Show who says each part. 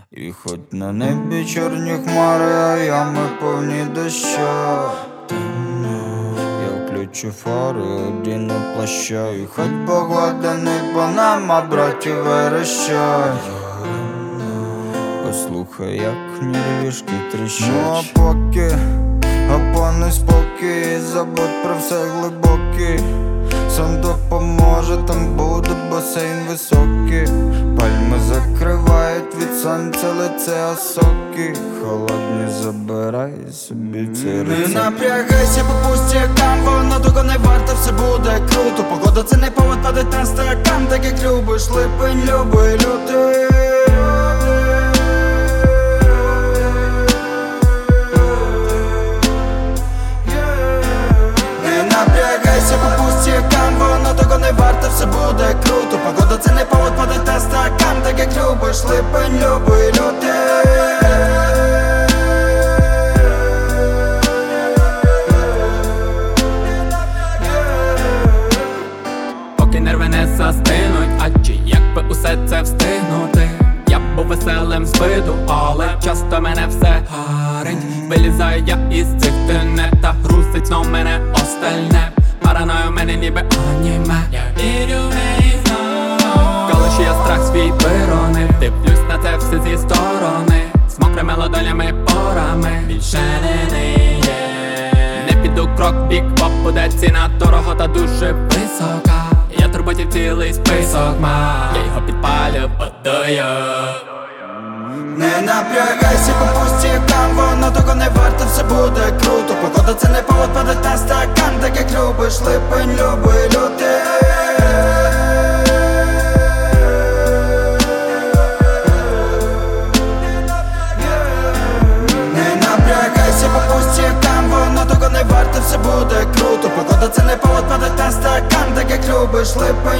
Speaker 1: І хоч на небі чорні хмари, а ями повні доща. Я включу фари, одіну плаща, і хоч погода не по нам, а браті верещать. Послухай, як нервішки тріщать. Ну а поки опани спокій, забудь про все глибокий. Сон допоможе, там буде басейн високий. Пальми закривають від сонця лице, а соки холодні забирай собі цей рецепт.
Speaker 2: Не напрягайся, по пустякам, воно того не варто, все буде круто. Погода це не повод падать на стакан, так як любиш, липень, любий лютий. По пустякам, воно того не варто, все буде круто. Погода це не повод падать на стакан, так як любиш, липень, любий лютий.
Speaker 3: Поки нерви не застинуть, а чи як би усе це встигнути? Я б був веселим з виду, але часто мене все гарить. Вилізаю я із цих тенет, та грустить знов мене остальне. Параною в мене ніби аніме. Я вірю в неї знову. Коли ж я страх свій виронив, дивлюсь на це все зі сторони. З мокрими ладонями порами більше не є. Не піду крок в бік, бо буде ціна дорого та дуже висока. Я турботів цілий список мав, я його підпалю водою.
Speaker 2: Не напрягайся, по пустякам, воно того не варто, все буде круто. Погода це не повод падать на стакан, так як любиш, липень, любий лютий. Не напрягайся, по пустякам, воно того не варто, все буде круто. Погода це не повод падать на стакан, так як любиш, липень.